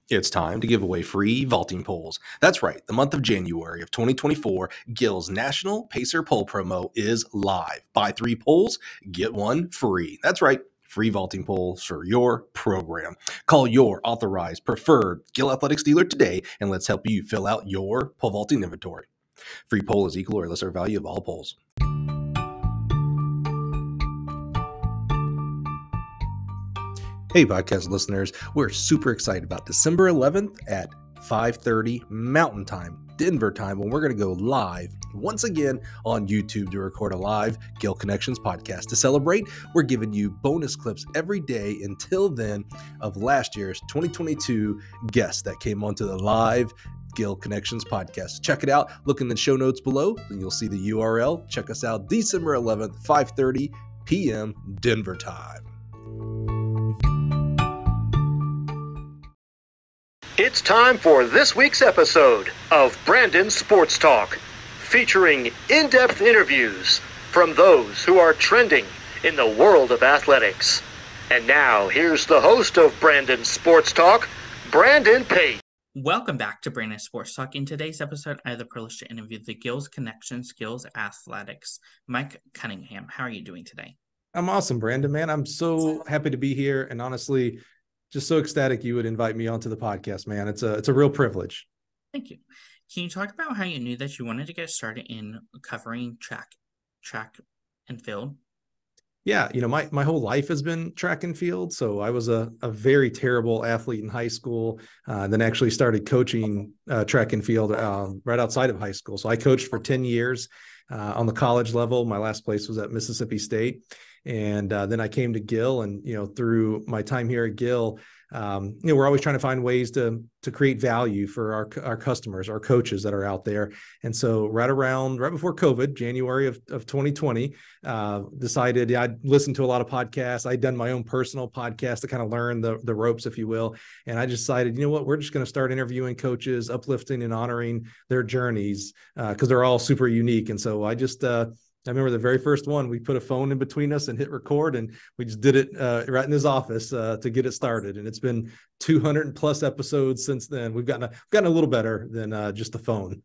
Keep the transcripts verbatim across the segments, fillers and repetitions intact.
It's time to give away free vaulting poles. That's right, the month of January of twenty twenty-four, Gill's National Pacer Pole promo is live. Buy three poles, get one free. That's right, free vaulting poles for your program. Call your authorized, preferred Gill Athletics dealer today, and let's help you fill out your pole vaulting inventory. Free pole is equal or lesser value of all poles. Hey, podcast listeners, we're super excited about December eleventh at five thirty Mountain Time, Denver time, when we're going to go live once again on YouTube to record a live Gill Connections podcast. To celebrate, we're giving you bonus clips every day until then of last year's twenty twenty-two guests that came onto the live Gill Connections podcast. Check it out. Look in the show notes below and you'll see the U R L. Check us out December eleventh, five thirty p.m. Denver time. It's time for this week's episode of Brandon Sports Talk, featuring in-depth interviews from those who are trending in the world of athletics. And now, here's the host of Brandon Sports Talk, Brandon Pate. Welcome back to Brandon Sports Talk. In today's episode, I have the privilege to interview the Gill's Connections, Gill's Athletics, Mike Cunningham. How are you doing today? I'm awesome, Brandon, man. I'm so happy to be here. And honestly, just so ecstatic you would invite me onto the podcast, man. It's a it's a real privilege. Thank you. Can you talk about how you knew that you wanted to get started in covering track, track and field? Yeah, you know, my my whole life has been track and field. So I was a, a very terrible athlete in high school, uh, then actually started coaching uh, track and field uh, right outside of high school. So I coached for ten years uh, on the college level. My last place was at Mississippi State. And uh, then I came to Gill, and, you know, through my time here at Gill, um, you know, we're always trying to find ways to to create value for our our customers, our coaches that are out there. And so right around, right before COVID, January of, of twenty twenty, uh, decided yeah, I'd listened to a lot of podcasts. I'd done my own personal podcast to kind of learn the, the ropes, if you will. And I decided, you know what, we're just going to start interviewing coaches, uplifting and honoring their journeys because uh, they're all super unique. And so I just, uh, I remember the very first one, we put a phone in between us and hit record, and we just did it uh, right in his office uh, to get it started. And it's been two hundred plus episodes since then. We've gotten a, gotten a little better than uh, just a phone.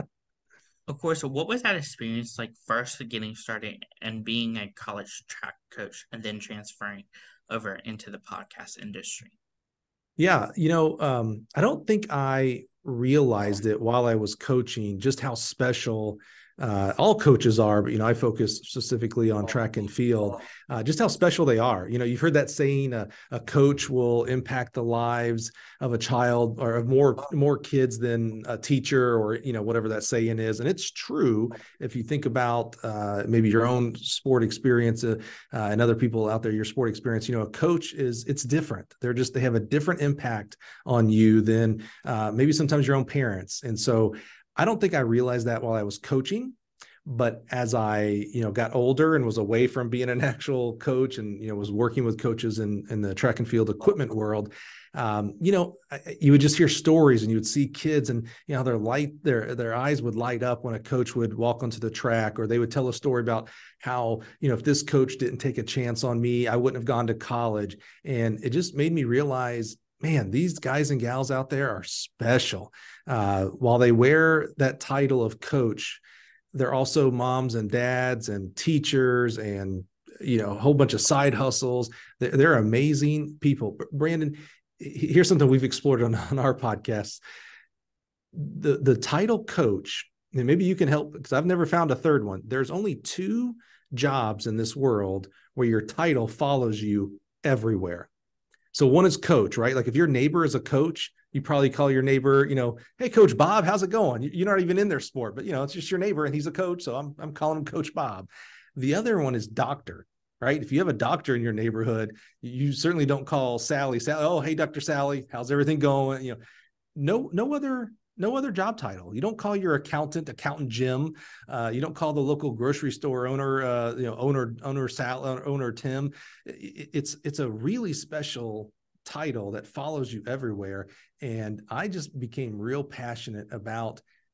Of course. So what was that experience like first getting started and being a college track coach and then transferring over into the podcast industry? Yeah, you know, um, I don't think I realized it while I was coaching, just how special Uh, all coaches are, but, you know, I focus specifically on track and field, uh, just how special they are. You know, you've heard that saying, uh, a coach will impact the lives of a child or of more, more kids than a teacher, or, you know, whatever that saying is. And it's true. If you think about uh, maybe your own sport experience uh, uh, and other people out there, your sport experience, you know, a coach is, it's different. They're just, they have a different impact on you than uh, maybe sometimes your own parents. And so I don't think I realized that while I was coaching, but as I, you know, got older and was away from being an actual coach and, you know, was working with coaches in, in the track and field equipment world, um, you know, you would just hear stories and you would see kids and, you know, their light, their, their eyes would light up when a coach would walk onto the track, or they would tell a story about how, you know, if this coach didn't take a chance on me, I wouldn't have gone to college. And it just made me realize, man, these guys and gals out there are special. Uh, while they wear that title of coach, they're also moms and dads and teachers and, you know, a whole bunch of side hustles. They're, they're amazing people. Brandon, here's something we've explored on, on our podcast. The, the title coach, and maybe you can help, because I've never found a third one. There's only two jobs in this world where your title follows you everywhere. So one is coach, right? Like if your neighbor is a coach, you probably call your neighbor, you know, hey, Coach Bob, how's it going? You're not even in their sport, but, you know, it's just your neighbor and he's a coach. So I'm, I'm calling him Coach Bob. The other one is doctor, right? If you have a doctor in your neighborhood, you certainly don't call Sally, Sally, oh, hey, Doctor Sally, how's everything going? You know, no, no other No other job title. You don't call your accountant, accountant Jim. Uh, you don't call the local grocery store owner, uh, you know, owner, owner Sal, owner Tim. It, it's it's a really special title that follows you everywhere. And I just became real passionate about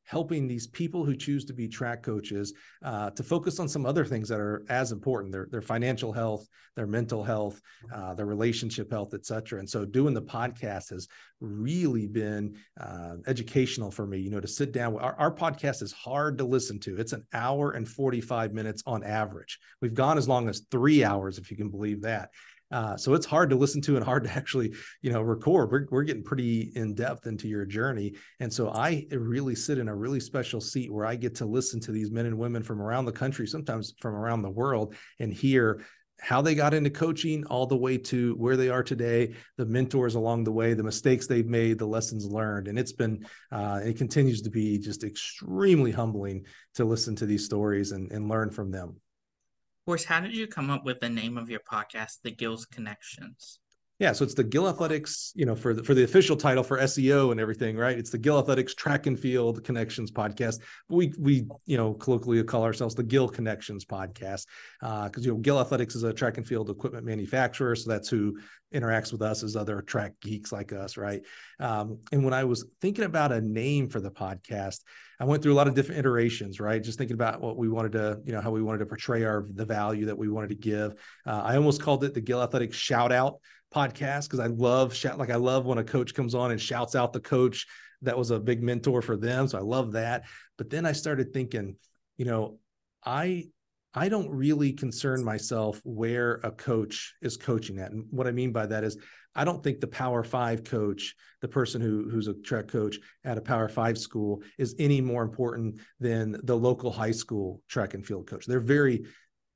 helping these people who choose to be track coaches uh, to focus on some other things that are as important, their, their financial health, their mental health, uh, their relationship health, et cetera. And so doing the podcast has really been uh, educational for me, you know, to sit down. Our, our podcast is hard to listen to. It's an hour and forty-five minutes on average. We've gone as long as three hours, if you can believe that. Uh, so it's hard to listen to and hard to actually, you know, record. We're, we're getting pretty in depth into your journey. And so I really sit in a really special seat where I get to listen to these men and women from around the country, sometimes from around the world, and hear how they got into coaching all the way to where they are today, the mentors along the way, the mistakes they've made, the lessons learned. And it's been, uh, it continues to be just extremely humbling to listen to these stories and, and learn from them. Of course, how did you come up with the name of your podcast, The Gills Connections? Yeah, so it's the Gill Athletics, you know, for the, for the official title for S E O and everything, right? It's the Gill Athletics Track and Field Connections Podcast. We, we you know, colloquially call ourselves the Gill Connections Podcast because, uh, you know, Gill Athletics is a track and field equipment manufacturer. So that's who interacts with us as other track geeks like us, right? Um, and when I was thinking about a name for the podcast, I went through a lot of different iterations, right? Just thinking about what we wanted to, you know, how we wanted to portray our the value that we wanted to give. Uh, I almost called it the Gill Athletics Shout Out Podcast because I love shout like I love when a coach comes on and shouts out the coach that was a big mentor for them. So I love that. But then I started thinking, you know, I I don't really concern myself where a coach is coaching at. And what I mean by that is I don't think the Power Five coach, the person who who's a track coach at a Power Five school, is any more important than the local high school track and field coach. They're very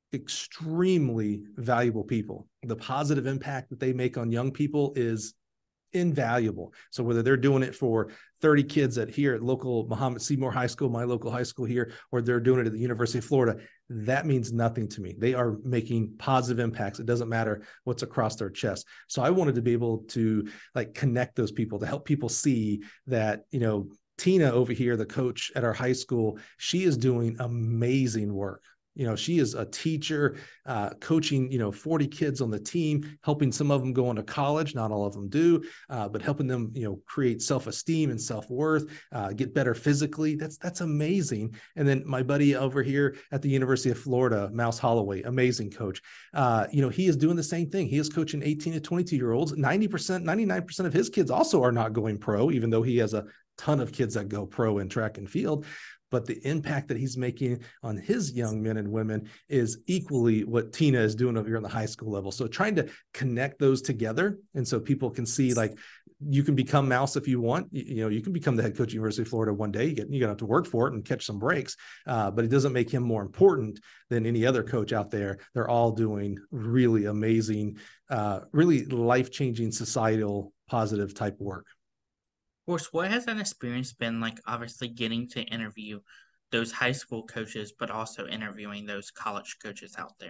extremely valuable people. The positive impact that they make on young people is invaluable. So whether they're doing it for thirty kids at here at local Muhammad Seymour High School, my local high school here, or they're doing it at the University of Florida, that means nothing to me. They are making positive impacts. It doesn't matter what's across their chest. So I wanted to be able to like connect those people, to help people see that, you know, Tina over here, the coach at our high school, she is doing amazing work. You know, she is a teacher, uh, coaching, you know, forty kids on the team, helping some of them go into college. Not all of them do, uh, but helping them, you know, create self-esteem and self-worth, uh, get better physically. That's, that's amazing. And then my buddy over here at the University of Florida, Mouse Holloway, amazing coach. Uh, you know, he is doing the same thing. He is coaching eighteen to twenty-two year olds. ninety percent, ninety-nine percent of his kids also are not going pro, even though he has a ton of kids that go pro in track and field. But the impact that he's making on his young men and women is equally what Tina is doing over here on the high school level. So trying to connect those together. And so people can see, like, you can become Mouse if you want. You, you know, you can become the head coach of University of Florida one day. You get, you're going to have to work for it and catch some breaks. Uh, but it doesn't make him more important than any other coach out there. They're all doing really amazing, uh, really life-changing, societal, positive type work. Of course, what has that experience been like, obviously getting to interview those high school coaches, but also interviewing those college coaches out there?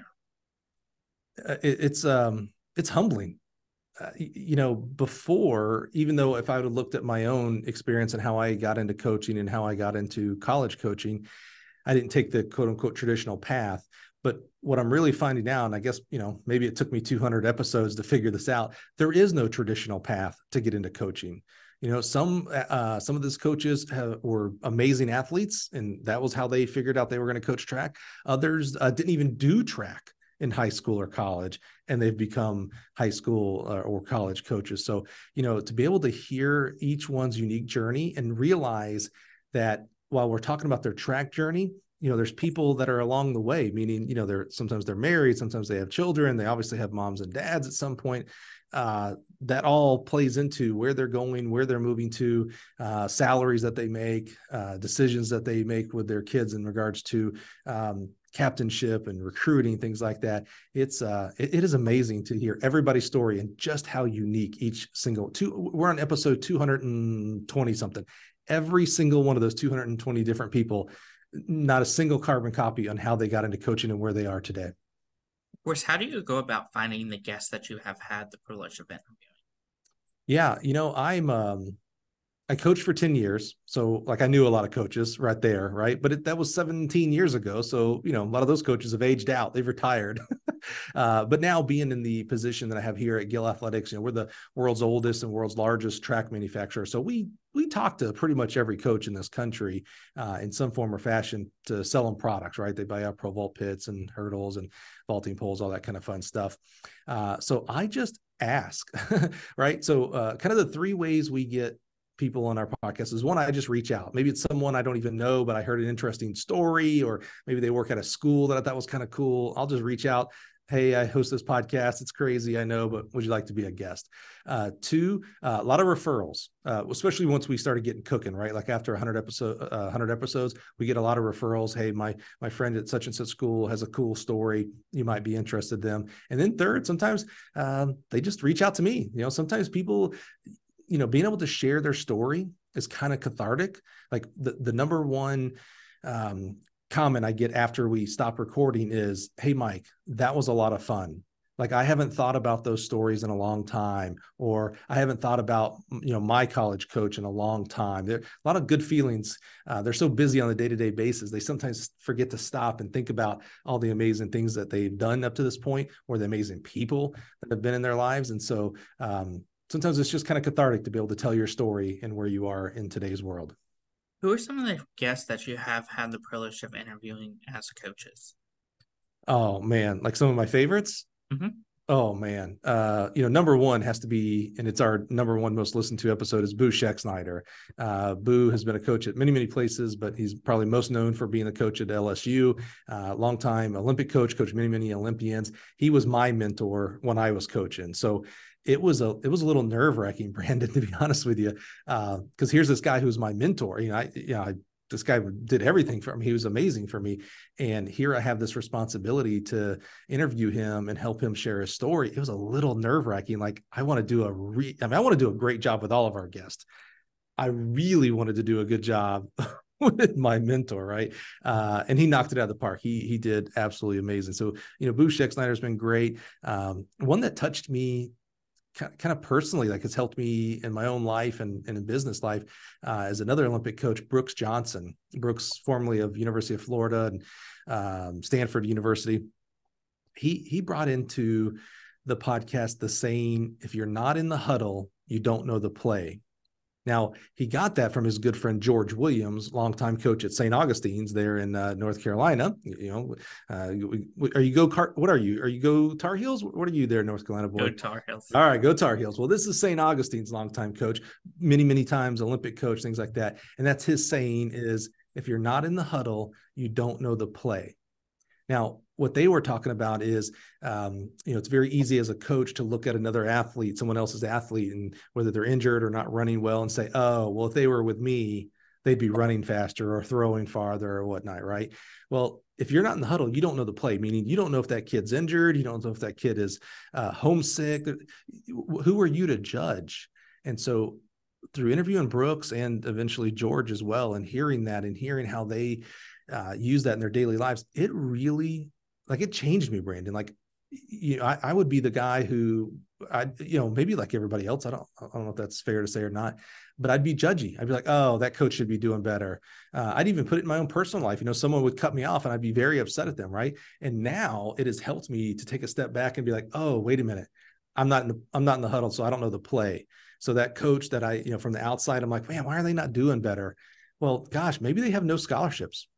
It, it's um, it's humbling. Uh, you know, before, even though if I would have looked at my own experience and how I got into coaching and how I got into college coaching, I didn't take the quote unquote traditional path. But what I'm really finding out, and I guess, you know, maybe it took me two hundred episodes to figure this out, there is no traditional path to get into coaching. You know, some uh, some of these coaches have, were amazing athletes, and that was how they figured out they were going to coach track. Others uh, didn't even do track in high school or college, and they've become high school uh, or college coaches. So, you know, to be able to hear each one's unique journey and realize that while we're talking about their track journey, you know, there's people that are along the way, meaning, you know, they're sometimes they're married, sometimes they have children, they obviously have moms and dads at some point. Uh, that all plays into where they're going, where they're moving to, uh, salaries that they make, uh, decisions that they make with their kids in regards to um, captainship and recruiting, things like that. It's uh, it, it is amazing to hear everybody's story and just how unique each single two. We're on episode two hundred twenty something. Every single one of those two hundred twenty different people, not a single carbon copy on how they got into coaching and where they are today. Of course, how do you go about finding the guests that you have had the privilege of interviewing? Yeah, you know, I'm um, I coached for ten years, so like I knew a lot of coaches right there, right? But it, that was seventeen years ago, so you know, a lot of those coaches have aged out; they've retired. Uh, but now being in the position that I have here at Gill Athletics, you know, we're the world's oldest and world's largest track manufacturer. So we we talk to pretty much every coach in this country uh, in some form or fashion to sell them products, right? They buy out Pro Vault pits and hurdles and vaulting poles, all that kind of fun stuff. Uh, so I just ask, right? So uh, kind of the three ways we get people on our podcast is one, I just reach out. Maybe it's someone I don't even know, but I heard an interesting story, or maybe they work at a school that I thought was kind of cool. I'll just reach out. Hey, I host this podcast. It's crazy, I know, but would you like to be a guest? Uh, two, uh, a lot of referrals, uh, especially once we started getting cooking, right? Like after one hundred episode, uh, one hundred episodes, we get a lot of referrals. Hey, my my friend at such and such school has a cool story. You might be interested in them. And then third, sometimes um, they just reach out to me. You know, sometimes people, you know, being able to share their story is kind of cathartic. Like the the number one um, comment I get after we stop recording is, hey, Mike, that was a lot of fun. Like, I haven't thought about those stories in a long time, or I haven't thought about, you know, my college coach in a long time. There are a lot of good feelings. Uh, they're so busy on a day-to-day basis. They sometimes forget to stop and think about all the amazing things that they've done up to this point, or the amazing people that have been in their lives. And so um, sometimes it's just kind of cathartic to be able to tell your story and where you are in today's world. Who are some of the guests that you have had the privilege of interviewing as coaches? Oh man, like some of my favorites. Mm-hmm. Oh man, uh, you know, number one has to be, and it's our number one most listened to episode, is Boo Schexnayder. Uh, Boo has been a coach at many, many places, but he's probably most known for being a coach at L S U, uh, longtime Olympic coach, coached many, many Olympians. He was my mentor when I was coaching. So it was a, it was a little nerve wracking, Brandon, to be honest with you. Uh, cause here's this guy who's my mentor. You know, I, you know, I, this guy did everything for me. He was amazing for me. And here I have this responsibility to interview him and help him share his story. It was a little nerve wracking. Like, I want to do a re, I mean, I want to do a great job with all of our guests. I really wanted to do a good job with my mentor, right? Uh, and he knocked it out of the park. He he did absolutely amazing. So, you know, Boo Schexnayder has been great. Um, one that touched me kind of personally, like it's helped me in my own life and, and in business life, uh, as another Olympic coach, Brooks Johnson. Brooks, formerly of University of Florida and um, Stanford University. He he brought into the podcast the saying, if you're not in the huddle, you don't know the play. Now, he got that from his good friend, George Williams, longtime coach at Saint Augustine's there in uh, North Carolina. You know, uh, are you go, Car- what are you? Are you go Tar Heels? What are you there, North Carolina boy? Go Tar Heels. All right, go Tar Heels. Well, this is Saint Augustine's longtime coach, many, many times Olympic coach, things like that. And that's his saying is, if you're not in the huddle, you don't know the play. Now, what they were talking about is, um, you know, it's very easy as a coach to look at another athlete, someone else's athlete, and whether they're injured or not running well and say, oh, well, if they were with me, they'd be running faster or throwing farther or whatnot, right? Well, if you're not in the huddle, you don't know the play, meaning you don't know if that kid's injured. You don't know if that kid is uh, homesick. Who are you to judge? And so through interviewing Brooks and eventually George as well, and hearing that and hearing how they uh, use that in their daily lives, it really, like, it changed me, Brandon. Like, you know, I, I would be the guy who I, you know, maybe like everybody else, I don't, I don't know if that's fair to say or not, but I'd be judgy. I'd be like, oh, that coach should be doing better. Uh, I'd even put it in my own personal life. You know, someone would cut me off and I'd be very upset at them. Right. And now it has helped me to take a step back and be like, oh, wait a minute. I'm not in the, I'm not in the huddle. So I don't know the play. So that coach that I, you know, from the outside, I'm like, man, why are they not doing better? Well, gosh, maybe they have no scholarships.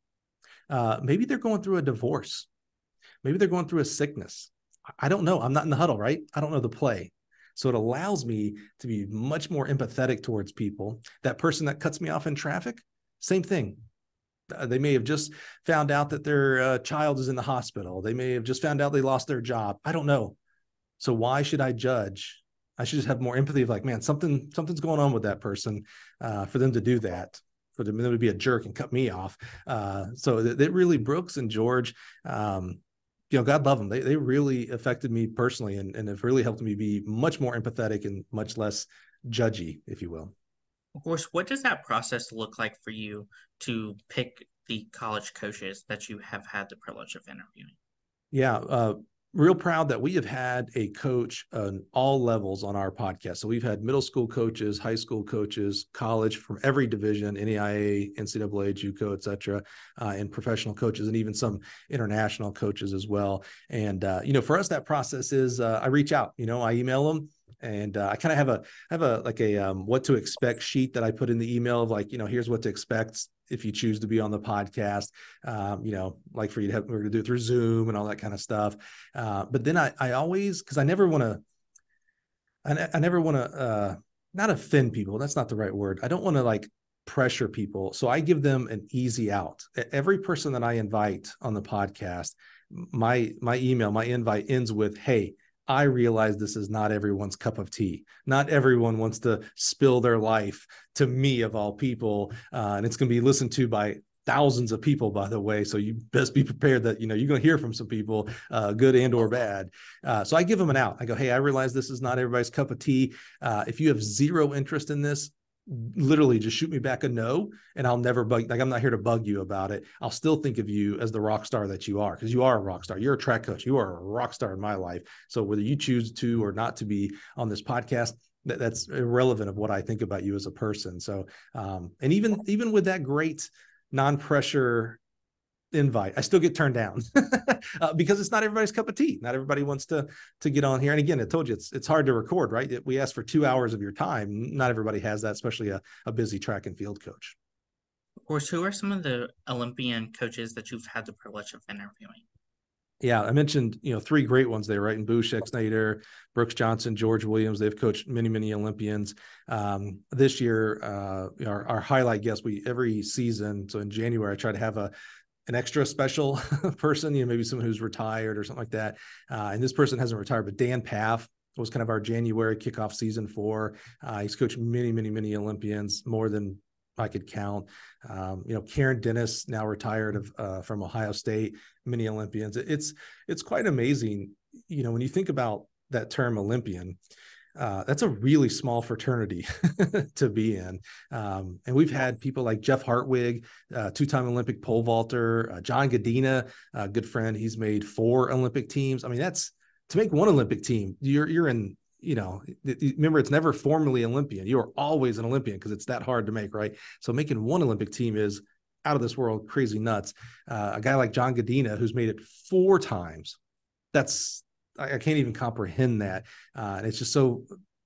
Uh, maybe they're going through a divorce. Maybe they're going through a sickness. I don't know. I'm not in the huddle, right? I don't know the play. So it allows me to be much more empathetic towards people. That person that cuts me off in traffic, same thing. Uh, they may have just found out that their uh, child is in the hospital. They may have just found out they lost their job. I don't know. So why should I judge? I should just have more empathy of like, man, something, something's going on with that person uh, for them to do that, for them to be a jerk and cut me off. Uh, so that, that really, Brooks and George, um, you know, God love them. They they really affected me personally and, and have really helped me be much more empathetic and much less judgy, if you will. Of course, what does that process look like for you to pick the college coaches that you have had the privilege of interviewing? Yeah. Uh, real proud that we have had a coach on all levels on our podcast. So we've had middle school coaches, high school coaches, college from every division, N A I A, N C double A, JUCO, et cetera, uh, and professional coaches, and even some international coaches as well. And, uh, you know, for us, that process is uh, I reach out, you know, I email them. And uh, I kind of have a have a like a um, what to expect sheet that I put in the email of like, you know, here's what to expect if you choose to be on the podcast, um, you know, like for you to have, we're going to do it through Zoom and all that kind of stuff. Uh, but then I, I always, cause I never want to, I, I never want to, uh, not offend people. That's not the right word. I don't want to like pressure people. So I give them an easy out. Every person that I invite on the podcast, my, my email, my invite ends with, hey, I realize this is not everyone's cup of tea. Not everyone wants to spill their life to me of all people. Uh, and it's going to be listened to by thousands of people, by the way. So you best be prepared that, you know, you're going to hear from some people, uh, good and or bad. Uh, so I give them an out. I go, hey, I realize this is not everybody's cup of tea. Uh, if you have zero interest in this, literally just shoot me back a no, and I'll never bug. Like, I'm not here to bug you about it. I'll still think of you as the rock star that you are, because you are a rock star. You're a track coach. You are a rock star in my life. So whether you choose to or not to be on this podcast, that, that's irrelevant of what I think about you as a person. So, um, and even, even with that great non-pressure invite, I still get turned down uh, because it's not everybody's cup of tea. Not everybody wants to to get on here. And again, I told you it's it's hard to record, right? We ask for two hours of your time. Not everybody has that, especially a, a busy track and field coach. Of course, who are some of the Olympian coaches that you've had the privilege of interviewing? Yeah, I mentioned, you know, three great ones there, right? And Boo Schexnayder, Brooks Johnson, George Williams. They've coached many, many Olympians. Um, this year, uh, our, our highlight guest, we every season, so in January, I try to have a an extra special person, you know, maybe someone who's retired or something like that. Uh, and this person hasn't retired, but Dan Paff was kind of our January kickoff season for. Uh, he's coached many, many, many Olympians, more than I could count. Um, you know, Karen Dennis, now retired of, uh, from Ohio State, many Olympians. It's, it's quite amazing. You know, when you think about that term Olympian, Uh, that's a really small fraternity to be in. Um, and we've had people like Jeff Hartwig, uh, two-time Olympic pole vaulter, uh, John Godina, a good friend. He's made four Olympic teams. I mean, that's to make one Olympic team. You're, you're in, you know, remember, it's never formally Olympian. You are always an Olympian because it's that hard to make, right? So making one Olympic team is out of this world, crazy nuts. Uh, a guy like John Godina, who's made it four times. That's, I can't even comprehend that. Uh, and it's just so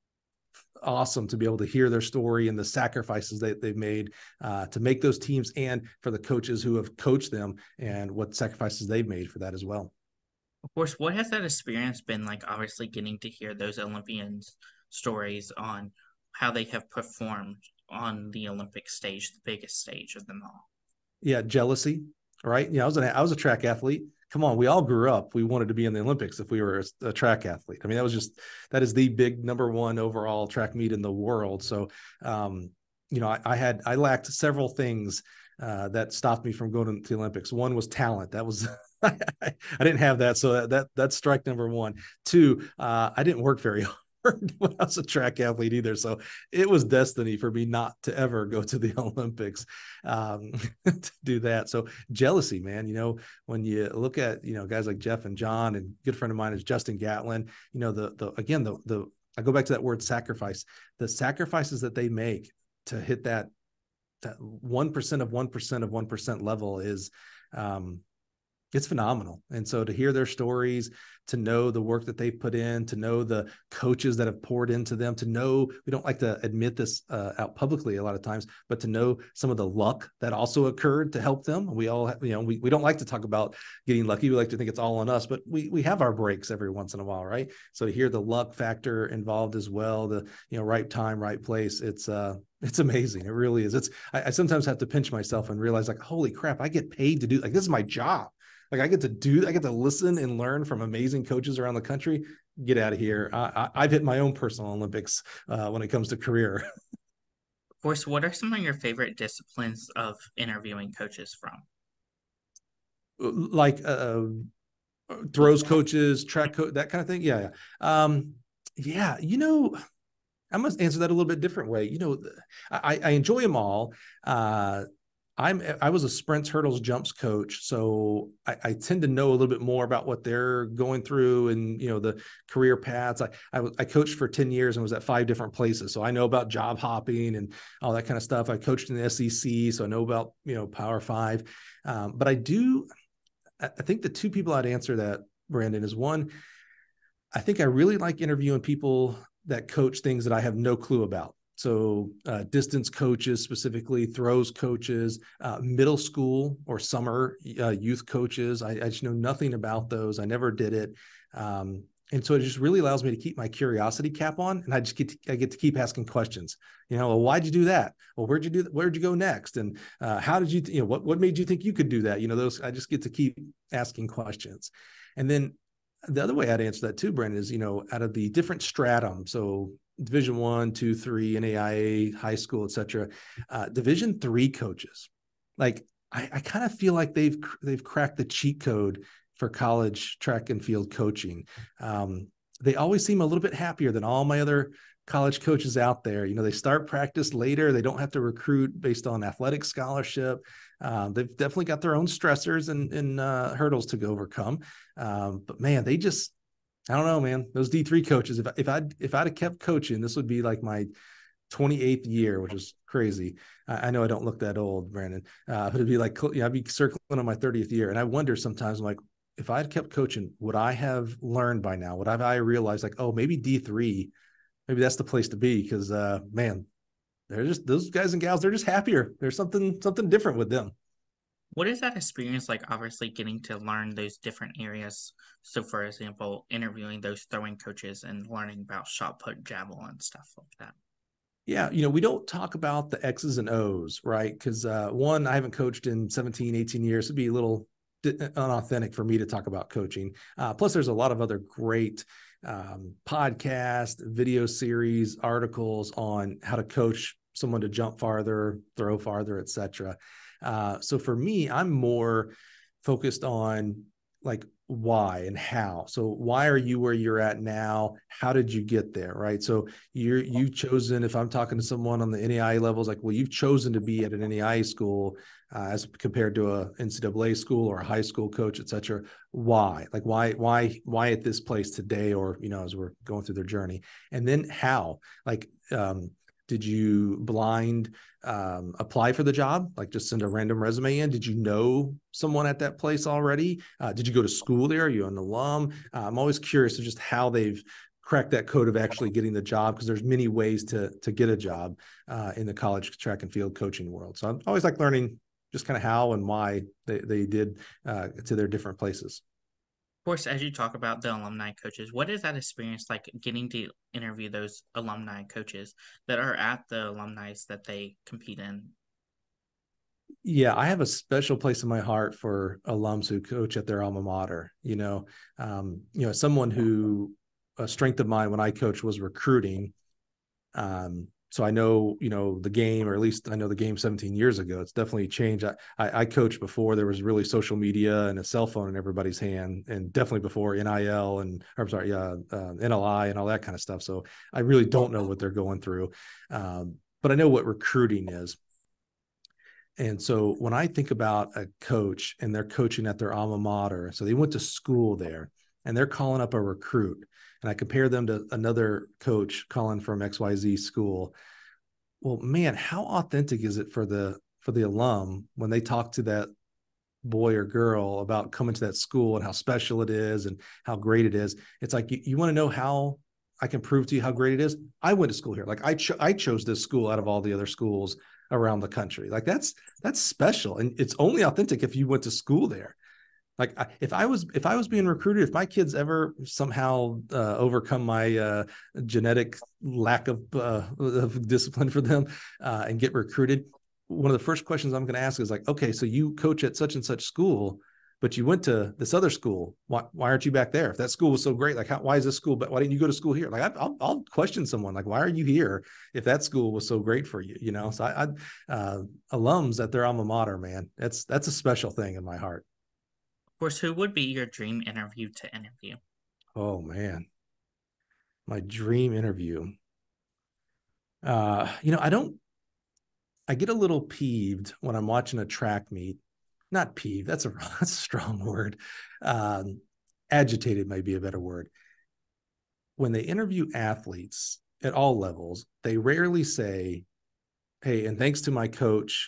awesome to be able to hear their story and the sacrifices that they've made uh, to make those teams, and for the coaches who have coached them and what sacrifices they've made for that as well. Of course, what has that experience been like, obviously getting to hear those Olympians' stories on how they have performed on the Olympic stage, the biggest stage of them all? Yeah, jealousy, right? Yeah, I was an, I was a track athlete. Come on, we all grew up. We wanted to be in the Olympics if we were a, a track athlete. I mean, that was just, that is the big number one overall track meet in the world. So, um, you know, I, I had, I lacked several things uh, that stopped me from going to the Olympics. One was talent. That was, I didn't have that. So that, that that's strike number one. Two, uh, I didn't work very hard when I was a track athlete either. So it was destiny for me not to ever go to the Olympics um, to do that. So jealousy, man, you know, when you look at, you know, guys like Jeff and John, and a good friend of mine is Justin Gatlin, you know, the, the, again, the, the, I go back to that word sacrifice, the sacrifices that they make to hit that, that one percent of one percent of one percent level is, um, it's phenomenal. And so to hear their stories, to know the work that they put in, to know the coaches that have poured into them, to know, we don't like to admit this uh, out publicly a lot of times, but to know some of the luck that also occurred to help them. We all, you know, we, we don't like to talk about getting lucky. We like to think it's all on us, but we, we have our breaks every once in a while, right? So to hear the luck factor involved as well, the, you know, right time, right place, it's, uh, it's amazing. It really is. It's, I, I sometimes have to pinch myself and realize, like, holy crap, I get paid to do, like, this is my job. Like, I get to do, I get to listen and learn from amazing coaches around the country. Get out of here. I, I, I've hit my own personal Olympics uh, when it comes to career. Of course, what are some of your favorite disciplines of interviewing coaches from? Like uh, throws coaches, track coach, that kind of thing. Yeah. Yeah. Um, yeah. You know, I must answer that a little bit different way. You know, I, I enjoy them all. Uh, I'm I was a sprints, hurdles, jumps coach, so I, I tend to know a little bit more about what they're going through and you know the career paths. I I, was, I coached for ten years and was at five different places, so I know about job hopping and all that kind of stuff. I coached in the S E C, so I know about you know Power Five. Um, but I do, I think the two people I'd answer that, Brandon, is one. I think I really like interviewing people that coach things that I have no clue about. So uh, distance coaches, specifically throws coaches, uh, middle school or summer uh, youth coaches. I, I just know nothing about those. I never did it. Um, and so it just really allows me to keep my curiosity cap on, and I just get to, I get to keep asking questions. You know, well, why'd you do that? Well, where'd you do? Where'd you go next? And uh, how did you? You know, what what made you think you could do that? You know, those I just get to keep asking questions, and then the other way I'd answer that too, Brandon, is you know, out of the different stratum, so Division one, two, three, N A I A, high school, et cetera. Uh, Division three coaches, like I, I kind of feel like they've they've cracked the cheat code for college track and field coaching. Um, they always seem a little bit happier than all my other college coaches out there. You know, they start practice later. They don't have to recruit based on athletic scholarship. Uh, they've definitely got their own stressors and, and uh, hurdles to overcome. Um, but man, they just I don't know, man. Those D three coaches, if if I if I'd have kept coaching, this would be like my twenty-eighth year, which is crazy. I, I know I don't look that old, Brandon, uh, but it'd be like, you know, I'd be circling on my thirtieth year. And I wonder sometimes, I'm like, if I'd kept coaching, would I have learned by now? Would I, I realized like, oh, maybe D three, maybe that's the place to be? Because, uh, man, they're just, those guys and gals, they're just happier. There's something, something different with them. What is that experience like, obviously getting to learn those different areas? So, for example, interviewing those throwing coaches and learning about shot put, javelin, stuff like that. Yeah, you know, we don't talk about the X's and O's, right? Because uh, one, I haven't coached in seventeen, eighteen years. It'd be a little unauthentic for me to talk about coaching. Uh, plus, there's a lot of other great um, podcast, video series, articles on how to coach someone to jump farther, throw farther, et cetera. Uh, so for me, I'm more focused on like why and how. So why are you where you're at now? How did you get there? Right. So you're, you've chosen, if I'm talking to someone on the N A I A levels, like, well, you've chosen to be at an N A I A school uh, as compared to a N C double A school or a high school coach, et cetera. Why? Like why, why, why at this place today? Or, you know, as we're going through their journey. And then how, like, um, did you blind um, apply for the job? Like just send a random resume in? Did you know someone at that place already? Uh, did you go to school there? Are you an alum? Uh, I'm always curious of just how they've cracked that code of actually getting the job, because there's many ways to to get a job uh, in the college track and field coaching world. So I'm always like learning just kind of how and why they, they did uh, to their different places. Of course, as you talk about the alumni coaches, what is that experience like getting to interview those alumni coaches that are at the alumni that they compete in? Yeah, I have a special place in my heart for alums who coach at their alma mater. You know, um, you know, someone who a strength of mine when I coached was recruiting. Um, so I know, you know, the game, or at least I know the game seventeen years ago. It's definitely changed. I, I, I coached before there was really social media and a cell phone in everybody's hand, and definitely before N I L and, or I'm sorry, yeah, uh, N L I and all that kind of stuff. So I really don't know what they're going through. Um, but I know what recruiting is. And so when I think about a coach and they're coaching at their alma mater, so they went to school there and they're calling up a recruit, and I compare them to another coach calling from X Y Z school. Well, man, how authentic is it for the for the alum when they talk to that boy or girl about coming to that school and how special it is and how great it is? It's like, you, you want to know how I can prove to you how great it is? I went to school here. Like I cho- I chose this school out of all the other schools around the country. Like that's that's special, and it's only authentic if you went to school there. Like if I was if I was being recruited, if my kids ever somehow uh, overcome my uh, genetic lack of, uh, of discipline for them uh, and get recruited, one of the first questions I'm going to ask is like, okay, so you coach at such and such school, but you went to this other school. Why, why aren't you back there? If that school was so great, like how, why is this school? But why didn't you go to school here? Like I, I'll, I'll question someone like, why are you here if that school was so great for you? You know, so I, I uh, alums at their alma mater, man, that's that's a special thing in my heart. Of course, who would be your dream interview to interview? Oh man, my dream interview. Uh, you know, I don't I get a little peeved when I'm watching a track meet. Not peeved, that's a, that's a strong word. Um, agitated might be a better word. When they interview athletes at all levels, they rarely say, hey, and thanks to my coach,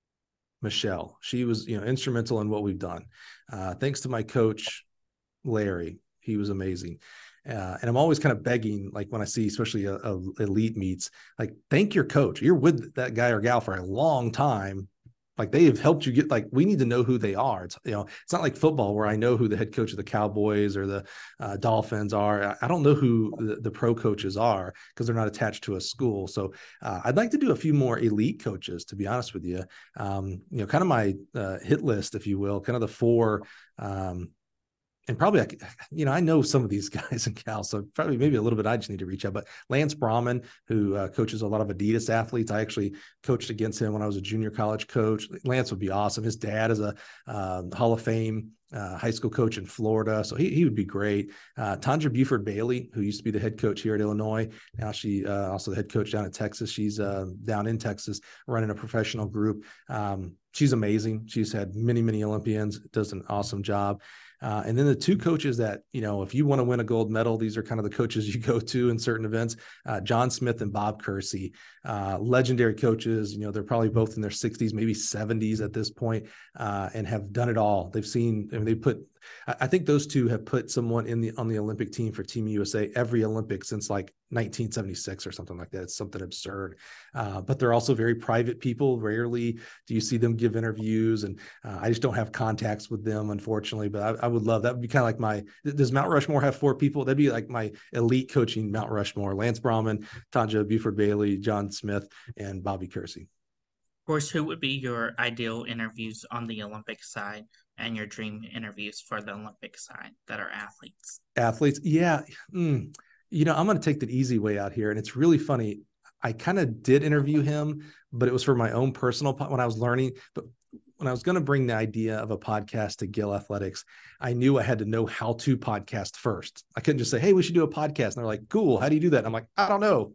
Michelle, she was, you know, instrumental in what we've done. Uh, thanks to my coach, Larry, he was amazing. Uh, and I'm always kind of begging, like when I see, especially a, a elite meets, like, thank your coach. You're with that guy or gal for a long time. Like they have helped you get, like, we need to know who they are. It's, you know, it's not like football where I know who the head coach of the Cowboys or the uh, Dolphins are. I don't know who the, the pro coaches are because they're not attached to a school. So uh, I'd like to do a few more elite coaches, to be honest with you. Um, you know, kind of my uh, hit list, if you will, kind of the four, um, and probably, I, you know, I know some of these guys and gals, so probably maybe a little bit I just need to reach out. But Lance Brahman, who uh, coaches a lot of Adidas athletes, I actually coached against him when I was a junior college coach. Lance would be awesome. His dad is a uh, Hall of Fame uh, high school coach in Florida, so he, he would be great. Uh, Tandra Buford Bailey, who used to be the head coach here at Illinois, now she uh, also the head coach down in Texas. She's uh, down in Texas running a professional group. Um, she's amazing. She's had many, many Olympians, does an awesome job. Uh, and then the two coaches that, you know, if you want to win a gold medal, these are kind of the coaches you go to in certain events, uh, John Smith and Bob Kersey, uh, legendary coaches. You know, they're probably both in their sixties, maybe seventies at this point, uh, and have done it all. They've seen, I mean, they put, I think those two have put someone in the, on the Olympic team for Team U S A every Olympic since like nineteen seventy-six or something like that. It's something absurd. Uh, but they're also very private people. Rarely do you see them give interviews. And uh, I just don't have contacts with them, unfortunately, but I, I would love, that would be kind of like my, does Mount Rushmore have four people? That'd be like my elite coaching Mount Rushmore: Lance Brahman, Tandra Buford Bailey, John Smith, and Bobby Kersey. Of course, who would be your ideal interviews on the Olympic side and your dream interviews for the Olympic side that are athletes? Athletes. Yeah. Mm. You know, I'm going to take the easy way out here. And it's really funny. I kind of did interview him, but it was for my own personal, when I was learning, but when I was going to bring the idea of a podcast to Gill Athletics, I knew I had to know how to podcast first. I couldn't just say, hey, we should do a podcast. And they're like, cool, how do you do that? And I'm like, I don't know.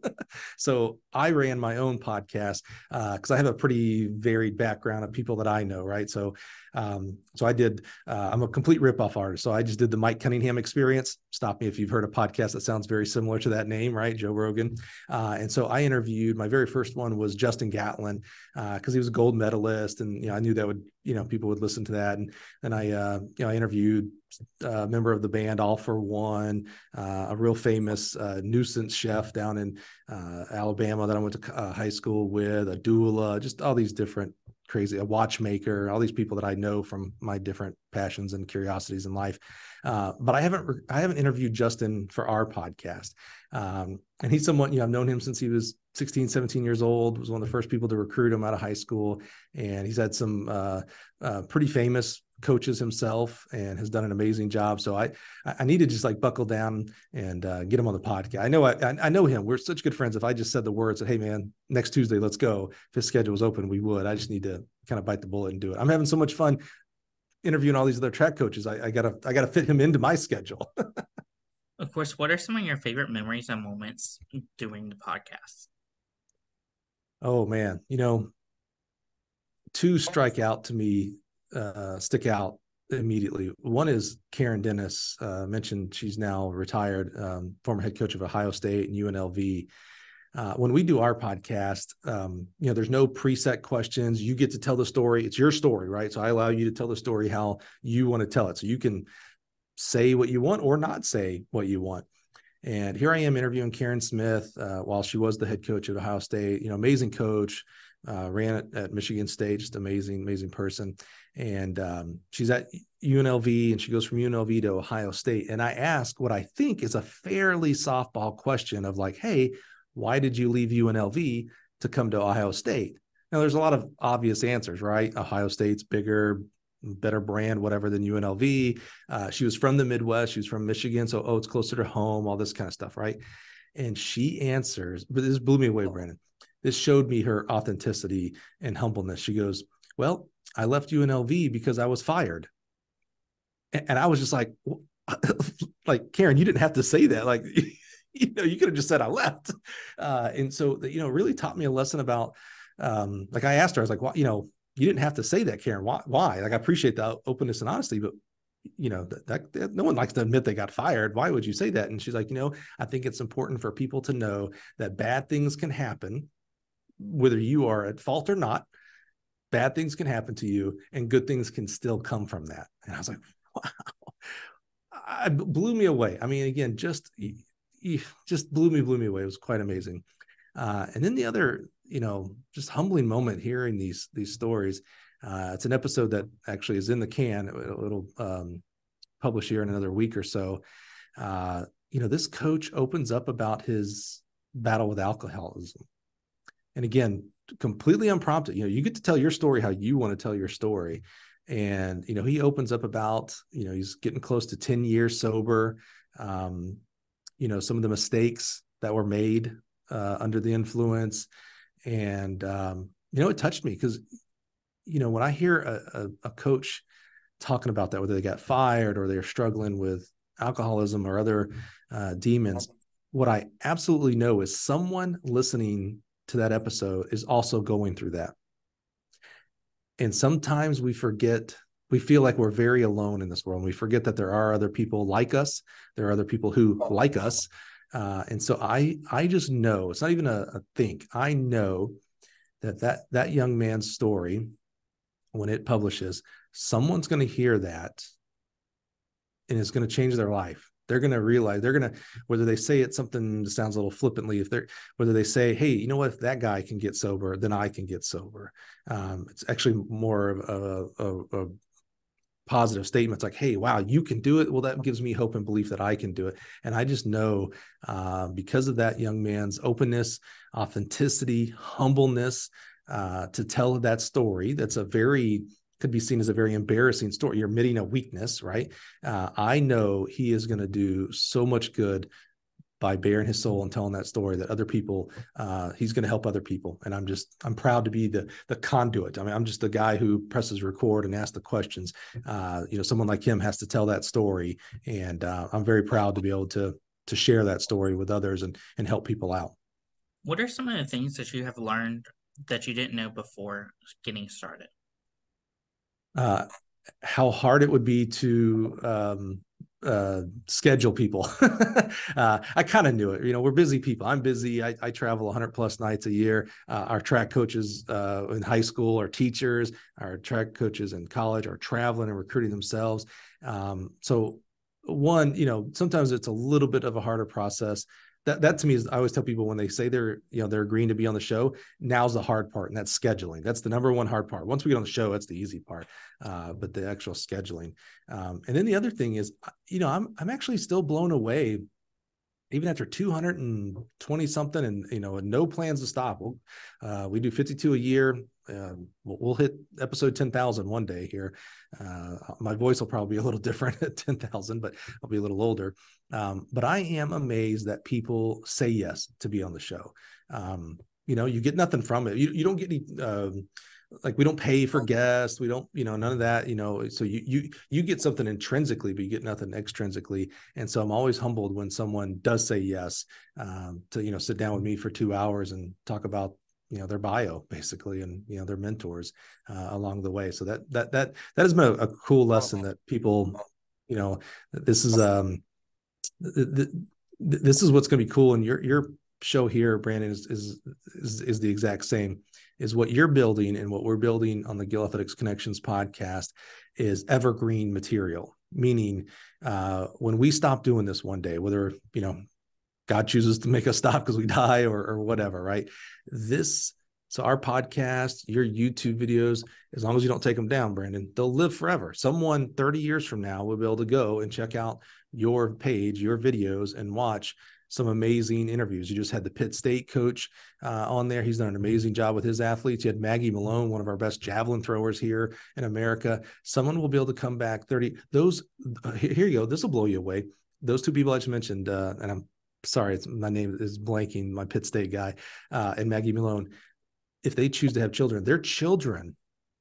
So I ran my own podcast because uh, I have a pretty varied background of people that I know, right? So um, so I did, uh, I'm a complete ripoff artist. So I just did the Mike Cunningham Experience. Stop me if you've heard a podcast that sounds very similar to that name, right? Joe Rogan. Uh, and so I interviewed, my very first one was Justin Gatlin because uh, he was a gold medalist. And, you know, I knew that would, you know, people would listen to that. And then I, uh, you know, I interviewed a member of the band All for One, uh, a real famous uh, nuisance chef down in uh, Alabama that I went to uh, high school with, a doula, just all these different crazy, a watchmaker, all these people that I know from my different passions and curiosities in life. Uh, but I haven't, I haven't interviewed Justin for our podcast. Um, and he's someone, you know, I've known him since he was sixteen, seventeen years old, was one of the first people to recruit him out of high school. And he's had some uh, uh, pretty famous coaches himself and has done an amazing job. So I, I need to just like buckle down and uh, get him on the podcast. I know, I, I know him. We're such good friends. If I just said the words, said, hey man, next Tuesday, let's go. If his schedule was open, we would. I just need to kind of bite the bullet and do it. I'm having so much fun interviewing all these other track coaches. I, I gotta, I gotta fit him into my schedule. Of course, what are some of your favorite memories and moments doing the podcast? Oh man, you know, two strike out to me, uh, stick out immediately. One is Karen Dennis, uh, mentioned she's now retired, um, former head coach of Ohio State and U N L V. Uh, when we do our podcast, um, you know, there's no preset questions. You get to tell the story. It's your story, right? So I allow you to tell the story how you want to tell it. So you can say what you want or not say what you want. And here I am interviewing Karen Smith uh, while she was the head coach at Ohio State. You know, amazing coach, uh, ran at, at Michigan State, just amazing, amazing person. And um, she's at U N L V, and she goes from U N L V to Ohio State. And I ask what I think is a fairly softball question of like, hey, why did you leave U N L V to come to Ohio State? Now, there's a lot of obvious answers, right? Ohio State's bigger, better brand, whatever, than U N L V. Uh, she was from the Midwest. She was from Michigan. So, oh, it's closer to home, all this kind of stuff, right? And she answers, but this blew me away, Brandon. This showed me her authenticity and humbleness. She goes, well, I left U N L V because I was fired. And, and I was just like, like, Karen, you didn't have to say that. Like, you know, you could have just said I left. Uh, and so, you know, really taught me a lesson about um, like I asked her, I was like, well, you know, you didn't have to say that, Karen. Why? Why? Like, I appreciate the openness and honesty, but you know, that, that, that no one likes to admit they got fired. Why would you say that? And she's like, you know, I think it's important for people to know that bad things can happen, whether you are at fault or not. Bad things can happen to you and good things can still come from that. And I was like, wow, it blew me away. I mean, again, just, just blew me, blew me away. It was quite amazing. Uh, and then the other, you know, just humbling moment hearing these, these stories. Uh, it's an episode that actually is in the can. It'll, it'll um, publish here in another week or so. Uh, you know, this coach opens up about his battle with alcoholism. And again, completely unprompted. You know, you get to tell your story how you want to tell your story. And, you know, he opens up about, you know, he's getting close to ten years sober. Um, you know, some of the mistakes that were made uh, under the influence. And, um, you know, it touched me because, you know, when I hear a, a, a coach talking about that, whether they got fired or they're struggling with alcoholism or other uh, demons, what I absolutely know is someone listening to that episode is also going through that. And sometimes we forget, we feel like we're very alone in this world. And we forget that there are other people like us. There are other people who like us. Uh, and so I, I just know, it's not even a, a think, I know that, that that young man's story, when it publishes, someone's going to hear that and it's going to change their life. They're going to realize, they're going to, whether they say it something that sounds a little flippantly, if they're, whether they say, hey, you know what, if that guy can get sober, then I can get sober. Um, it's actually more of a, a, a positive statement. It's like, hey, wow, you can do it. Well, that gives me hope and belief that I can do it. And I just know uh, because of that young man's openness, authenticity, humbleness, uh, to tell that story, that's a very, could be seen as a very embarrassing story. You're admitting a weakness, right? Uh, I know he is going to do so much good by bearing his soul and telling that story that other people, uh, he's going to help other people. And I'm just, I'm proud to be the the conduit. I mean, I'm just the guy who presses record and asks the questions. Uh, you know, someone like him has to tell that story. And uh, I'm very proud to be able to, to share that story with others and, and help people out. What are some of the things that you have learned that you didn't know before getting started? Uh, how hard it would be to um, uh, schedule people. uh, I kind of knew it. You know, we're busy people. I'm busy. I, I travel one hundred plus nights a year. Uh, our track coaches uh, in high school are teachers. Our track coaches in college are traveling and recruiting themselves. Um, so one, you know, sometimes it's a little bit of a harder process. That, that to me is, I always tell people when they say they're, you know, they're agreeing to be on the show, now's the hard part. And that's scheduling. That's the number one hard part. Once we get on the show, that's the easy part. Uh, but the actual scheduling. Um, and then the other thing is, you know, I'm, I'm actually still blown away, even after two hundred twenty something and, you know, no plans to stop. We'll, uh, we do fifty-two a year. Uh, we'll, we'll hit episode ten thousand one day here. Uh, my voice will probably be a little different at ten thousand, but I'll be a little older. Um, but I am amazed that people say yes to be on the show. Um, you know, you get nothing from it. You, you don't get any, um, like we don't pay for guests. We don't, you know, none of that, you know, so you, you, you get something intrinsically, but you get nothing extrinsically. And so I'm always humbled when someone does say yes, um, to, you know, sit down with me for two hours and talk about, you know, their bio basically, and, you know, their mentors uh, along the way. So that, that, that, that has been a, a cool lesson that people, you know, this is, um, th- th- this is what's going to be cool. And your, your show here, Brandon, is, is, is, is the exact same. Is what you're building and what we're building on the Gill Athletics Connections podcast is evergreen material, meaning uh, when we stop doing this one day, whether, you know, God chooses to make us stop because we die or, or whatever, right? This, so our podcast, your YouTube videos, as long as you don't take them down, Brandon, they'll live forever. Someone thirty years from now will be able to go and check out your page, your videos, and watch some amazing interviews. You just had the Pitt State coach uh, on there. He's done an amazing job with his athletes. You had Maggie Malone, one of our best javelin throwers here in America. Someone will be able to come back thirty. Those, uh, here you go. This will blow you away. Those two people I just mentioned, uh, and I'm sorry, it's, my name is blanking, my Pitt State guy, uh, and Maggie Malone. If they choose to have children, their children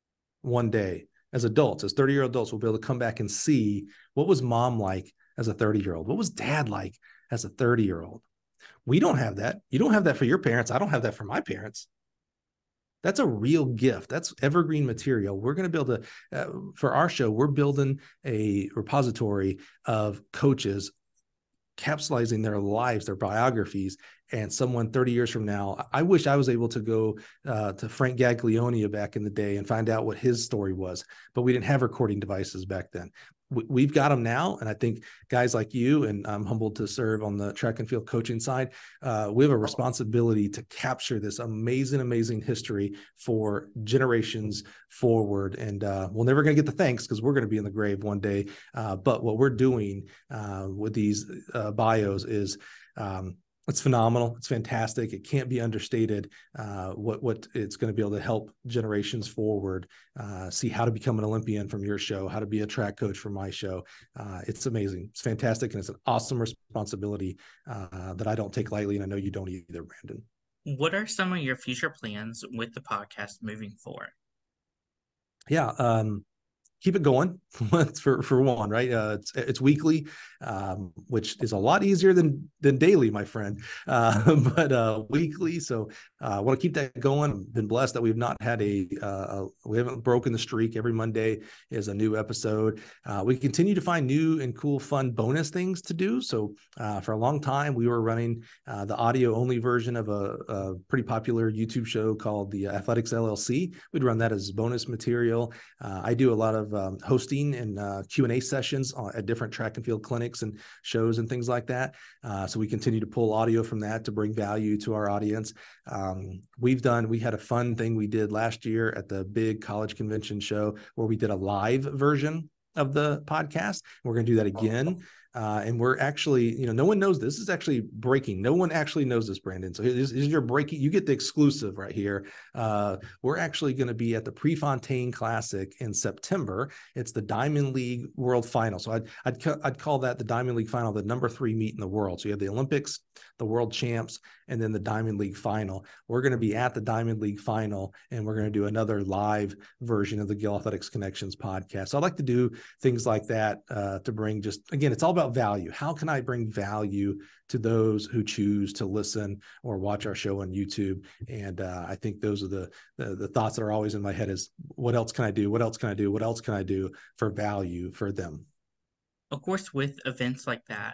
one day as adults, as thirty-year-old adults, will be able to come back and see what was mom like as a thirty-year-old? What was dad like as a thirty-year-old? We don't have that. You don't have that for your parents. I don't have that for my parents. That's a real gift. That's evergreen material. We're going to build a, uh, for our show, we're building a repository of coaches capsulizing their lives, their biographies, and someone thirty years from now, I wish I was able to go uh, to Frank Gaglione back in the day and find out what his story was, but we didn't have recording devices back then. We, we've got them now, and I think guys like you, and I'm humbled to serve on the track and field coaching side, uh, we have a responsibility to capture this amazing, amazing history for generations forward. And uh, we're never going to get the thanks because we're going to be in the grave one day. Uh, but what we're doing uh, with these uh, bios is um, it's phenomenal. It's fantastic. It can't be understated uh, what what it's going to be able to help generations forward uh, see how to become an Olympian from your show, how to be a track coach from my show. Uh, it's amazing. It's fantastic. And it's an awesome responsibility uh, that I don't take lightly. And I know you don't either, Brandon. What are some of your future plans with the podcast moving forward? Yeah. Um, keep it going for, for one, right? Uh, it's, it's weekly, um, which is a lot easier than, than daily, my friend, uh, but uh, weekly. So uh, I want to keep that going. I've been blessed that we've not had a, uh, we haven't broken the streak. Every Monday is a new episode. Uh, we continue to find new and cool, fun bonus things to do. So uh, for a long time, we were running uh, the audio only version of a, a pretty popular YouTube show called the Athletics L L C. We'd run that as bonus material. Uh, I do a lot of Um, hosting and uh, Q and A sessions on, at different track and field clinics and shows and things like that. Uh, so we continue to pull audio from that to bring value to our audience. Um, we've done, we had a fun thing we did last year at the big college convention show where we did a live version of the podcast. We're going to do that again. Uh, and we're actually, you know, no one knows this. This is actually breaking. No one actually knows this, Brandon. So here's, here's your breaking. You get the exclusive right here. Uh, we're actually going to be at the Prefontaine Classic in September. It's the Diamond League World Final. So I'd, I'd, I'd call that the Diamond League Final, the number three meet in the world. So you have the Olympics, the World Champs, and then the Diamond League Final. We're going to be at the Diamond League Final, and we're going to do another live version of the Gill Athletics Connections podcast. So I like to do things like that uh, to bring just, again, it's all about value. How can I bring value to those who choose to listen or watch our show on YouTube? And uh, I think those are the, the the thoughts that are always in my head is, what else can I do? What else can I do? What else can I do for value for them? Of course, with events like that,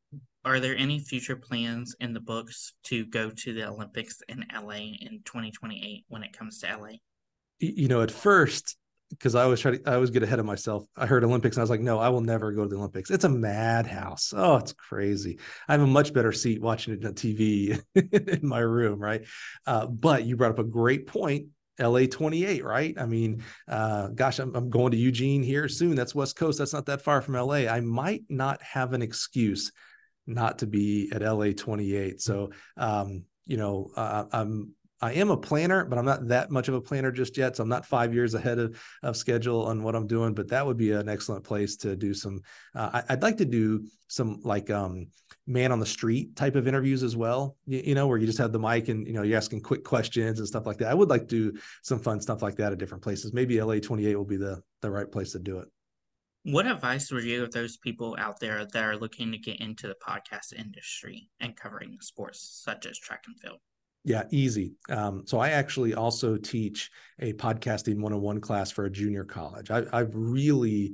are there any future plans in the books to go to the Olympics in L A in twenty twenty-eight when it comes to L A? You know, at first, because I always try to, I always get ahead of myself. I heard Olympics and I was like, no, I will never go to the Olympics. It's a madhouse. Oh, it's crazy. I have a much better seat watching it on T V in my room, right? Uh, but you brought up a great point. L A twenty-eight, right? I mean, uh, gosh, I'm, I'm going to Eugene here soon. That's West Coast. That's not that far from L A. I might not have an excuse not to be at L A twenty-eight. So, um, you know, uh, I'm, I am a planner, but I'm not that much of a planner just yet. So I'm not five years ahead of, of schedule on what I'm doing, but that would be an excellent place to do some, uh, I, I'd like to do some like um, man on the street type of interviews as well, you, you know, where you just have the mic and, you know, you're asking quick questions and stuff like that. I would like to do some fun stuff like that at different places. Maybe L A twenty-eight will be the, the right place to do it. What advice would you give those people out there that are looking to get into the podcast industry and covering sports such as track and field? Yeah, easy. Um, so I actually also teach a podcasting one oh one class for a junior college. I, I've really,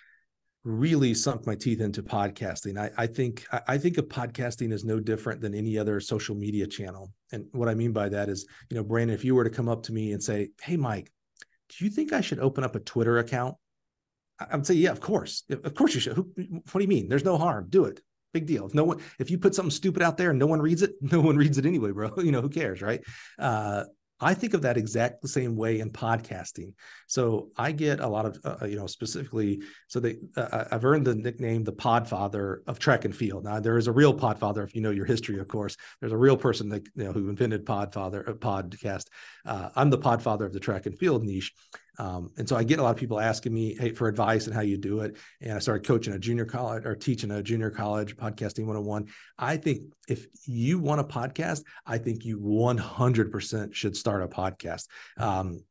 really sunk my teeth into podcasting. I, I think I think of podcasting as no different than any other social media channel. And what I mean by that is, you know, Brandon, if you were to come up to me and say, "Hey, Mike, do you think I should open up a Twitter account?" I would say, "Yeah, of course, of course you should." Who, what do you mean? There's no harm. Do it. Big deal. If no one, if you put something stupid out there and no one reads it, no one reads it anyway, bro. You know, who cares, right? Uh, I think of that exact the same way in podcasting. So I get a lot of, uh, you know, specifically, so they, uh, I've earned the nickname, the Podfather of track and field. Now there is a real Podfather, if you know your history, of course. There's a real person that, you know, who invented Podfather, a podcast. Uh, I'm the Podfather of the track and field niche. Um, and so I get a lot of people asking me, hey, for advice and how you do it. And I started coaching a junior college or teaching a junior college podcasting one oh one. I think if you want a podcast, I think you one hundred percent should start a podcast. Um,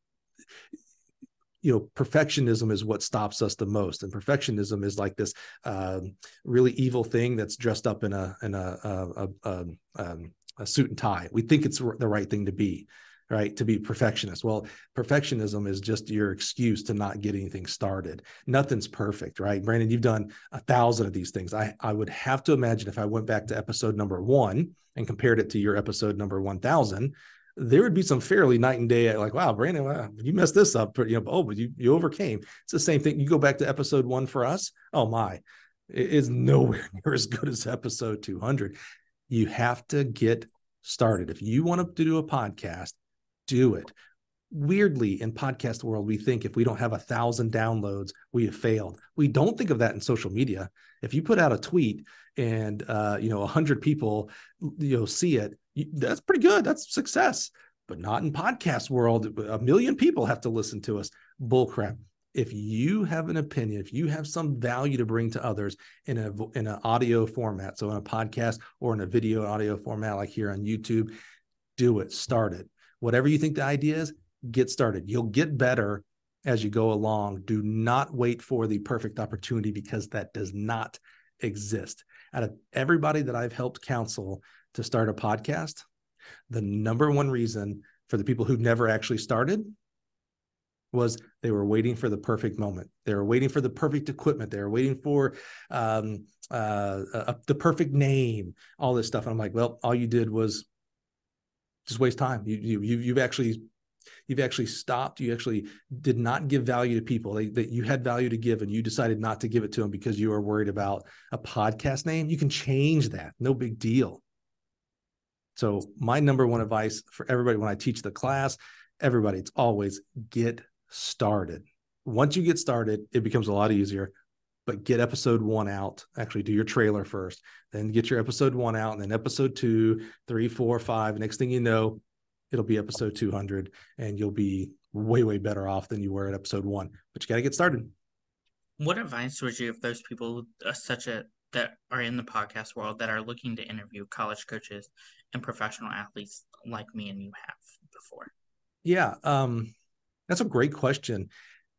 you know, perfectionism is what stops us the most. And perfectionism is like this uh, really evil thing that's dressed up in a, in a, a, a, a, a suit and tie. We think it's the right thing to be. right? To be perfectionist. Well, perfectionism is just your excuse to not get anything started. Nothing's perfect, right? Brandon, you've done a thousand of these things. I, I would have to imagine if I went back to episode number one and compared it to your episode number one thousand, there would be some fairly night and day. Like, wow, Brandon, wow, you messed this up. You know, oh, but you, you overcame. It's the same thing. You go back to episode one for us. Oh my, it is nowhere near as good as episode two hundred. You have to get started. If you want to do a podcast, do it. Weirdly, in podcast world, we think if we don't have a thousand downloads, we have failed. We don't think of that in social media. If you put out a tweet and uh, you know a hundred people you know see it, you, that's pretty good. That's success. But not in podcast world. A million people have to listen to us. Bullcrap. If you have an opinion, if you have some value to bring to others in a in an audio format, so in a podcast or in a video audio format like here on YouTube, do it. Start it. Whatever you think the idea is, get started. You'll get better as you go along. Do not wait for the perfect opportunity because that does not exist. Out of everybody that I've helped counsel to start a podcast, the number one reason for the people who never actually started was they were waiting for the perfect moment. They were waiting for the perfect equipment. They were waiting for um, uh, uh, the perfect name, all this stuff. And I'm like, well, all you did was just waste time. You, you, you, you've actually, you've actually stopped. You actually did not give value to people that they, you had value to give, and you decided not to give it to them because you were worried about a podcast name. You can change that. No big deal. So my number one advice for everybody when I teach the class, everybody, it's always get started. Once you get started, it becomes a lot easier. But get episode one out. Actually, do your trailer first, then get your episode one out, and then episode two, three, four, five. Next thing you know, it'll be episode two hundred, and you'll be way, way better off than you were at episode one. But you got to get started. What advice would you give those people, uh, such a that are in the podcast world that are looking to interview college coaches and professional athletes like me and you have before? Yeah, um, that's a great question.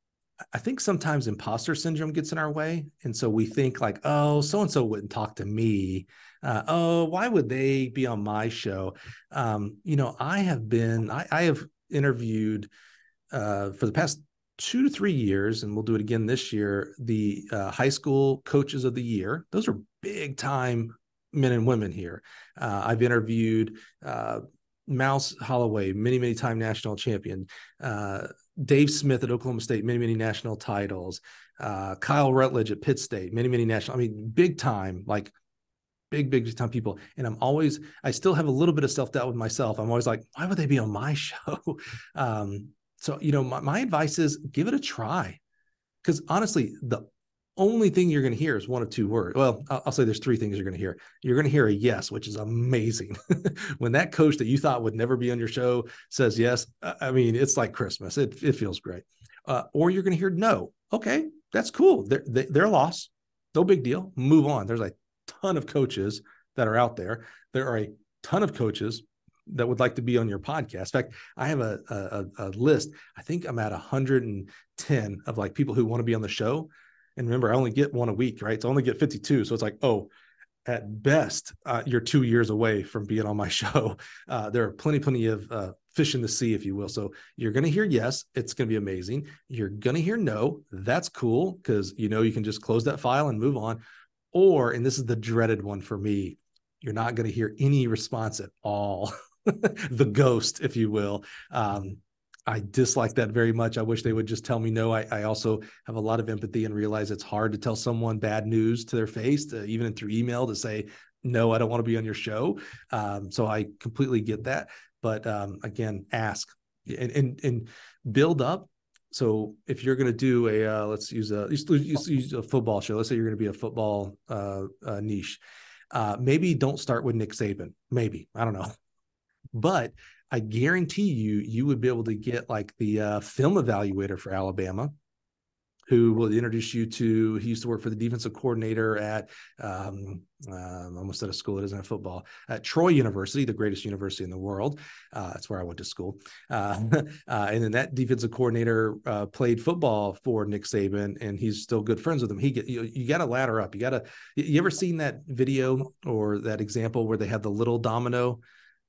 I think sometimes imposter syndrome gets in our way. And so we think like, oh, so-and-so wouldn't talk to me. Uh, oh, why would they be on my show? Um, you know, I have been, I, I have interviewed uh, for the past two to three years, and we'll do it again this year, the uh, high school coaches of the year. Those are big time men and women here. Uh, I've interviewed uh, Mouse Holloway, many, many time national champion, uh, Dave Smith at Oklahoma State, many, many national titles, uh, Kyle Rutledge at Pitt State, many, many national, I mean, big time, like big, big time people. And I'm always, I still have a little bit of self-doubt with myself. I'm always like, why would they be on my show? um, so, you know, my, my advice is give it a try. Because honestly, the only thing you're going to hear is one of two words. Well, I'll, I'll say there's three things you're going to hear. You're going to hear a yes, which is amazing. When that coach that you thought would never be on your show says yes, I mean, it's like Christmas. It, it feels great. Uh, or you're going to hear no. Okay, that's cool. They're, they, they're a loss. No big deal. Move on. There's a ton of coaches that are out there. There are a ton of coaches that would like to be on your podcast. In fact, I have a, a, a list. I think I'm at one hundred ten of like people who want to be on the show. And remember, I only get one a week, right? So I only get fifty-two. So it's like, oh, at best, uh, you're two years away from being on my show. Uh, there are plenty, plenty of uh, fish in the sea, if you will. So you're going to hear yes, it's going to be amazing. You're going to hear no. That's cool because, you know, you can just close that file and move on. Or, and this is the dreaded one for me, you're not going to hear any response at all. The ghost, if you will. Um, I dislike that very much. I wish they would just tell me no. I, I also have a lot of empathy and realize it's hard to tell someone bad news to their face, to, even through email, to say, no, I don't want to be on your show. Um, so I completely get that. But um, again, ask and, and, and build up. So if you're going to do a, uh, let's use a, use, use a football show. Let's say you're going to be a football uh, uh, niche. Uh, maybe don't start with Nick Saban. Maybe, I don't know. But I guarantee you, you would be able to get like the uh, film evaluator for Alabama, who will introduce you to, he used to work for the defensive coordinator at, um, uh, almost at a school that doesn't have football, at Troy University, the greatest university in the world. Uh, that's where I went to school. Uh, uh, and then that defensive coordinator uh, played football for Nick Saban, and he's still good friends with him. He get, you, you got to ladder up. You got to, you ever seen that video or that example where they have the little domino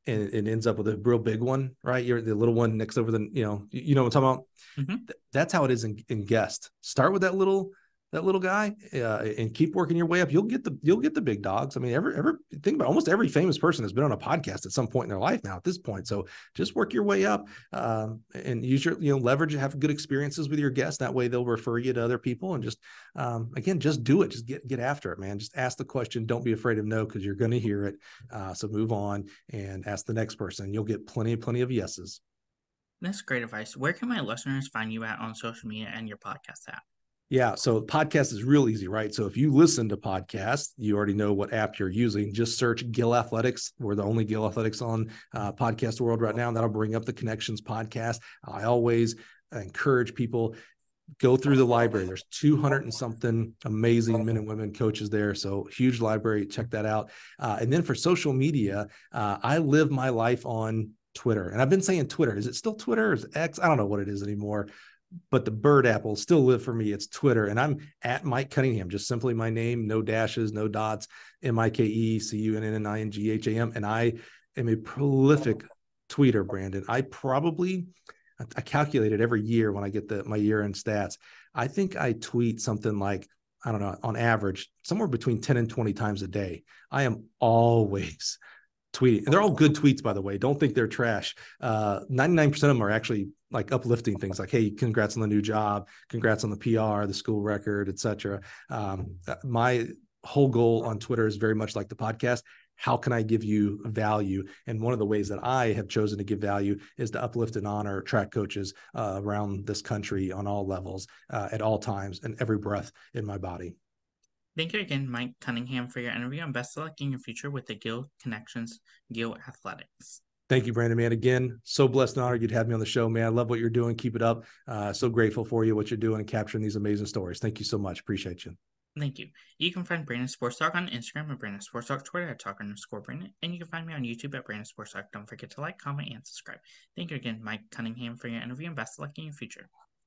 and it ends up with a real big one, right? You're the little one next over the, you know, you know what I'm talking about? Mm-hmm. That's how it is in, in guest. Start with that little, that little guy uh, and keep working your way up. You'll get the, you'll get the big dogs. I mean, every, every think about it, almost every famous person has been on a podcast at some point in their life now at this point. So just work your way up um, and use your, you know, leverage, have good experiences with your guests. That way they'll refer you to other people and just, um, again, just do it. Just get, get after it, man. Just ask the question. Don't be afraid of no, because you're going to hear it. Uh, so move on and ask the next person. You'll get plenty, plenty of yeses. That's great advice. Where can my listeners find you at on social media and your podcast app? Yeah. So podcast is real easy, right? So if you listen to podcasts, you already know what app you're using. Just search Gill Athletics. We're the only Gill Athletics on uh, podcast world right now. And that'll bring up the Connections podcast. I always encourage people, go through the library. There's two hundred and something amazing men and women coaches there. So huge library. Check that out. Uh, and then for social media, uh, I live my life on Twitter. And I've been saying Twitter. Is it still Twitter or is it X? I don't know what it is anymore. But the bird apple still live for me. It's Twitter. And I'm at Mike Cunningham, just simply my name, no dashes, no dots, M I K E C U N N N I N G H A M. And I am a prolific tweeter, Brandon. I probably, I calculate it every year when I get the my year-end stats. I think I tweet something like, I don't know, on average, somewhere between ten and twenty times a day. I am always tweeting. And they're all good tweets, by the way. Don't think they're trash. Uh, ninety-nine percent of them are actually like uplifting things like, hey, congrats on the new job, congrats on the P R, the school record, et cetera. Um, my whole goal on Twitter is very much like the podcast. How can I give you value? And one of the ways that I have chosen to give value is to uplift and honor track coaches uh, around this country on all levels, uh, at all times, and every breath in my body. Thank you again, Mike Cunningham, for your interview, and best of luck in your future with the Gill Connections, Gill Athletics. Thank you, Brandon, man. Again, so blessed and honored you'd have me on the show, man. I love what you're doing. Keep it up. Uh, so grateful for you, what you're doing and capturing these amazing stories. Thank you so much. Appreciate you. Thank you. You can find Brandon Sports Talk on Instagram at Brandon Sports Talk, Twitter at Talk underscore Brandon, and you can find me on YouTube at Brandon Sports Talk. Don't forget to like, comment, and subscribe. Thank you again, Mike Cunningham, for your interview, and best of luck in your future.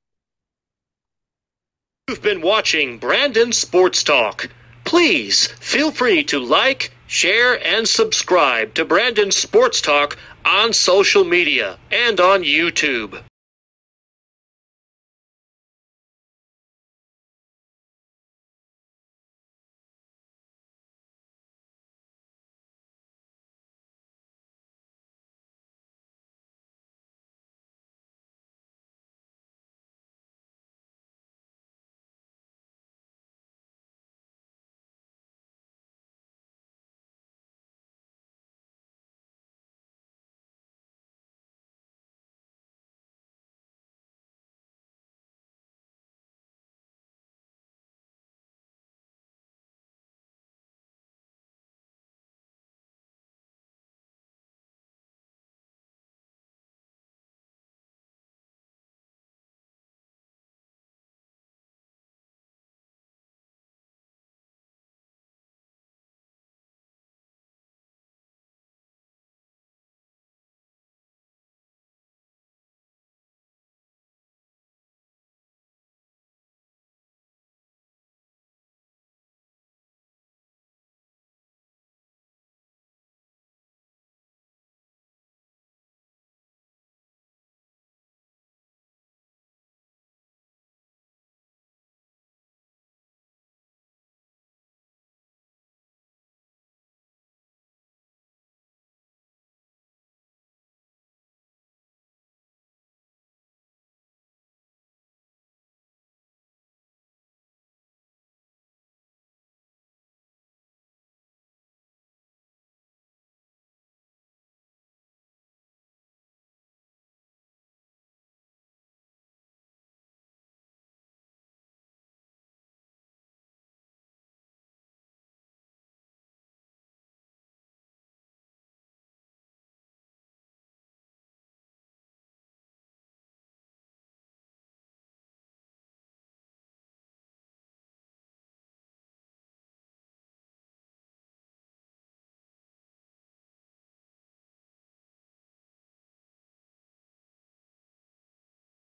You've been watching Brandon Sports Talk. Please feel free to like, share, and subscribe to Brandon Sports Talk on social media and on YouTube.